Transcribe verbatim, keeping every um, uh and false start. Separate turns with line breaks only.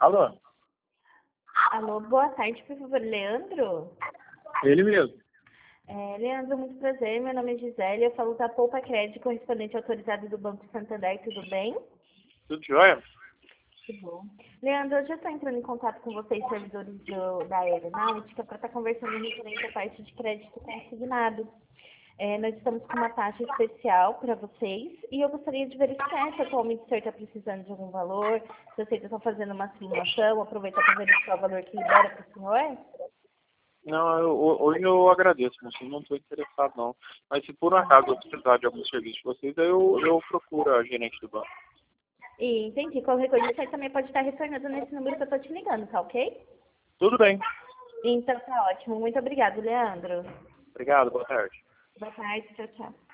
Alô?
Alô, boa tarde, por favor, Leandro?
Ele mesmo.
É, Leandro, muito prazer, meu nome é Gisele, eu falo da Poupa Crédito, correspondente autorizado do Banco Santander, tudo bem?
Tudo jóia?
Que bom. Leandro, eu já estou entrando em contato com vocês, servidores do, da aeronáutica, para estar conversando referente à parte de crédito consignado. É, nós estamos com uma taxa especial para vocês e eu gostaria de verificar se atualmente o senhor está precisando de algum valor, se vocês estão fazendo uma simulação, aproveitar para verificar o valor que libera para o senhor.
Não, eu, hoje eu agradeço, moço. Eu não estou interessado, não. Mas se por um acaso eu precisar de algum serviço de vocês, aí eu, eu procuro a gerente do banco.
E entendi. Qualquer coisa, você também pode estar retornando nesse número que eu estou te ligando, tá ok?
Tudo bem.
Então tá ótimo. Muito obrigado, Leandro.
Obrigado, boa tarde.
Boa tarde, tchau, tchau.